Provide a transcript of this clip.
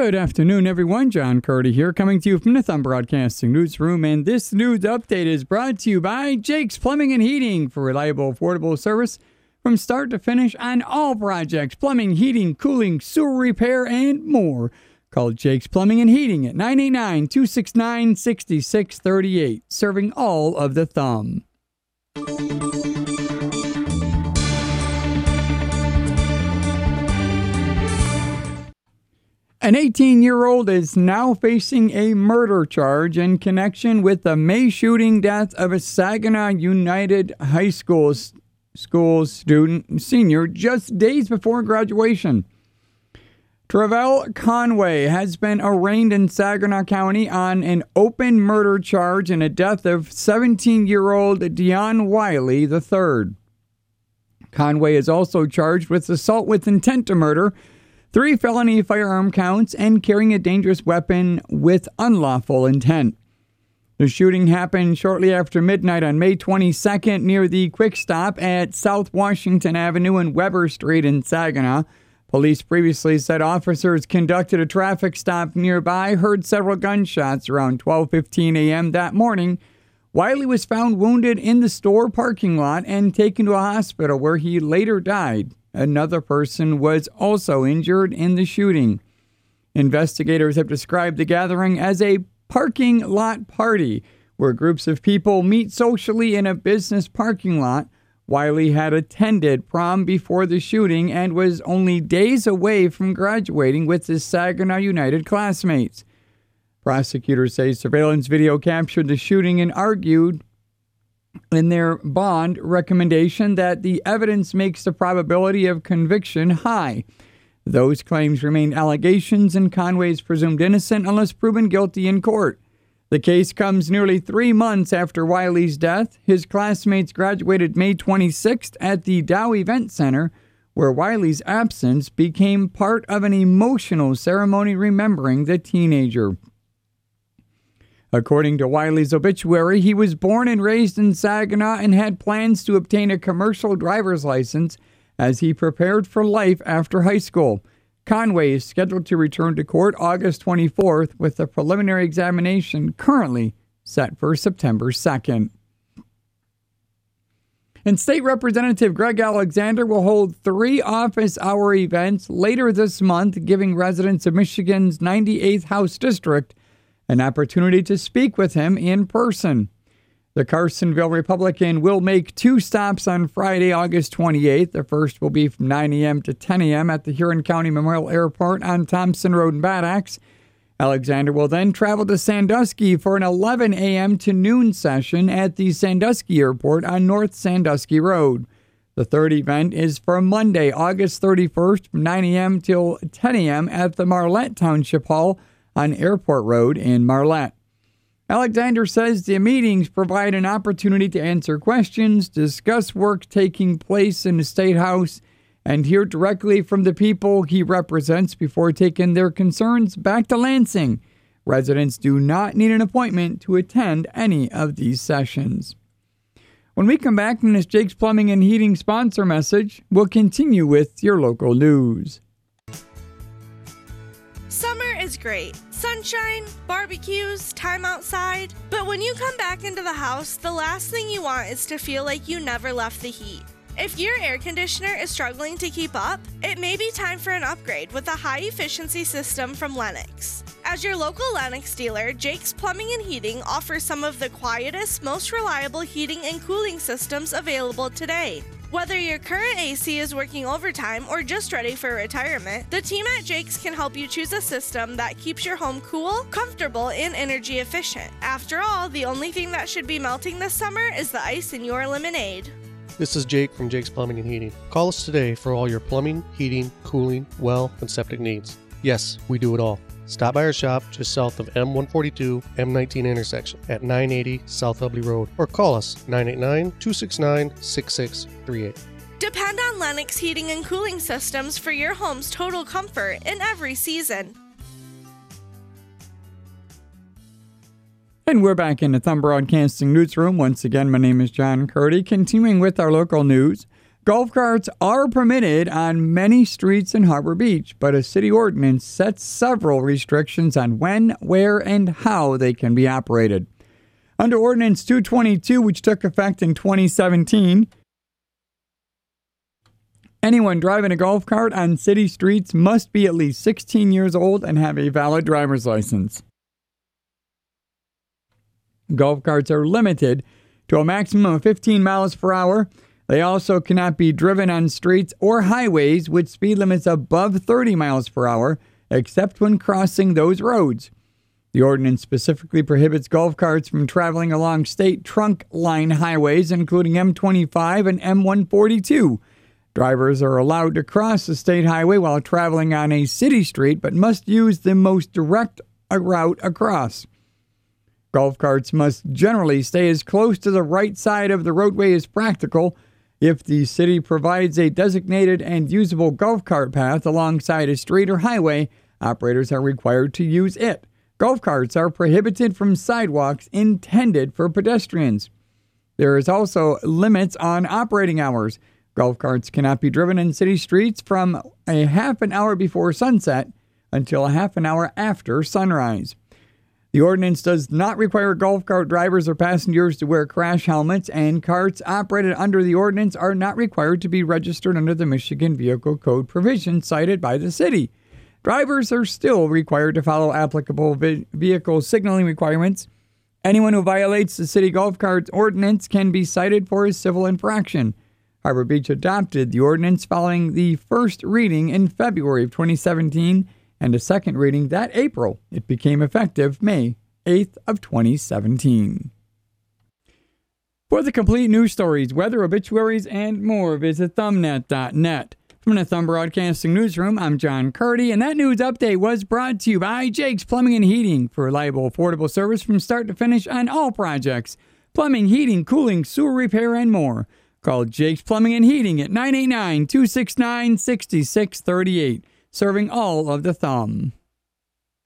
Good afternoon, everyone. John Curdy here, coming to you from the Thumb Broadcasting Newsroom, and this news update is brought to you by Jake's Plumbing and Heating for reliable, affordable service from start to finish on all projects, plumbing, heating, cooling, sewer repair, and more. Call Jake's Plumbing and Heating at 989-269-6638, serving all of the Thumb. An 18-year-old is now facing a murder charge in connection with the May shooting death of a Saginaw United High School senior just days before graduation. Travell Conway has been arraigned in Saginaw County on an open murder charge in the death of 17-year-old Dion Wiley III. Conway is also charged with assault with intent to murder, 3 felony firearm counts, and carrying a dangerous weapon with unlawful intent. The shooting happened shortly after midnight on May 22nd near the Quick Stop at South Washington Avenue and Weber Street in Saginaw. Police previously said officers conducted a traffic stop nearby, heard several gunshots around 12:15 a.m. that morning. Wiley was found wounded in the store parking lot and taken to a hospital where he later died. Another person was also injured in the shooting. Investigators have described the gathering as a parking lot party, where groups of people meet socially in a business parking lot. Wiley had attended prom before the shooting and was only days away from graduating with his Saginaw United classmates. Prosecutors say surveillance video captured the shooting and argued in their bond recommendation that the evidence makes the probability of conviction high. Those claims remain allegations, and Conway is presumed innocent unless proven guilty in court. The case comes nearly 3 months after Wiley's death. His classmates graduated May 26th at the Dow Event Center, where Wiley's absence became part of an emotional ceremony remembering the teenager. According to Wiley's obituary, he was born and raised in Saginaw and had plans to obtain a commercial driver's license as he prepared for life after high school. Conway is scheduled to return to court August 24th, with a preliminary examination currently set for September 2nd. And State Representative Greg Alexander will hold 3 office hour events later this month, giving residents of Michigan's 98th House District an opportunity to speak with him in person. The Carsonville Republican will make 2 stops on Friday, August 28th. The first will be from 9 a.m. to 10 a.m. at the Huron County Memorial Airport on Thompson Road in Bad Axe. Alexander will then travel to Sandusky for an 11 a.m. to noon session at the Sandusky Airport on North Sandusky Road. The third event is for Monday, August 31st from 9 a.m. till 10 a.m. at the Marlette Township Hall on Airport Road in Marlette. Alexander says the meetings provide an opportunity to answer questions, discuss work taking place in the State House, and hear directly from the people he represents before taking their concerns back to Lansing. Residents do not need an appointment to attend any of these sessions. When we come back from this Jake's Plumbing and Heating sponsor message, we'll continue with your local news. Summer is great. Sunshine, barbecues, time outside. But when you come back into the house, the last thing you want is to feel like you never left the heat. If your air conditioner is struggling to keep up, it may be time for an upgrade with a high-efficiency system from Lennox. As your local Lennox dealer, Jake's Plumbing and Heating offers some of the quietest, most reliable heating and cooling systems available today. Whether your current AC is working overtime or just ready for retirement, the team at Jake's can help you choose a system that keeps your home cool, comfortable, and energy efficient. After all, the only thing that should be melting this summer is the ice in your lemonade. This is Jake from Jake's Plumbing and Heating. Call us today for all your plumbing, heating, cooling, well, and septic needs. Yes, we do it all. Stop by our shop just south of M142, M19 intersection at 980 South Ubley Road, or call us 989-269-6638. Depend on Lennox Heating and Cooling Systems for your home's total comfort in every season. And we're back in the Thumb Broadcasting Newsroom. Once again, my name is John Curdy. Continuing with our local news, Golf carts are permitted on many streets in Harbor Beach, but a city ordinance sets several restrictions on when, where, and how they can be operated. Under Ordinance 222, which took effect in 2017, anyone driving a golf cart on city streets must be at least 16 years old and have a valid driver's license. Golf carts are limited to a maximum of 15 miles per hour. They also cannot be driven on streets or highways with speed limits above 30 miles per hour, except when crossing those roads. The ordinance specifically prohibits golf carts from traveling along state trunk line highways, including M25 and M142. Drivers are allowed to cross the state highway while traveling on a city street, but must use the most direct route across. Golf carts must generally stay as close to the right side of the roadway as practical. If the city provides a designated and usable golf cart path alongside a street or highway, operators are required to use it. Golf carts are prohibited from sidewalks intended for pedestrians. There is also limits on operating hours. Golf carts cannot be driven in city streets from a half an hour before sunset until a half an hour after sunrise. The ordinance does not require golf cart drivers or passengers to wear crash helmets, and carts operated under the ordinance are not required to be registered under the Michigan Vehicle Code provisions cited by the city. Drivers are still required to follow applicable vehicle signaling requirements. Anyone who violates the city golf cart ordinance can be cited for a civil infraction. Harbor Beach adopted the ordinance following the first reading in February of 2017 and a second reading that April. It became effective May 8th of 2017. For the complete news stories, weather, obituaries, and more, visit thumbnet.net. From the Thumb Broadcasting Newsroom, I'm John Curdy, and that news update was brought to you by Jake's Plumbing and Heating for reliable, affordable service from start to finish on all projects. Plumbing, heating, cooling, sewer repair, and more. Call Jake's Plumbing and Heating at 989-269-6638. Serving all of the Thumb.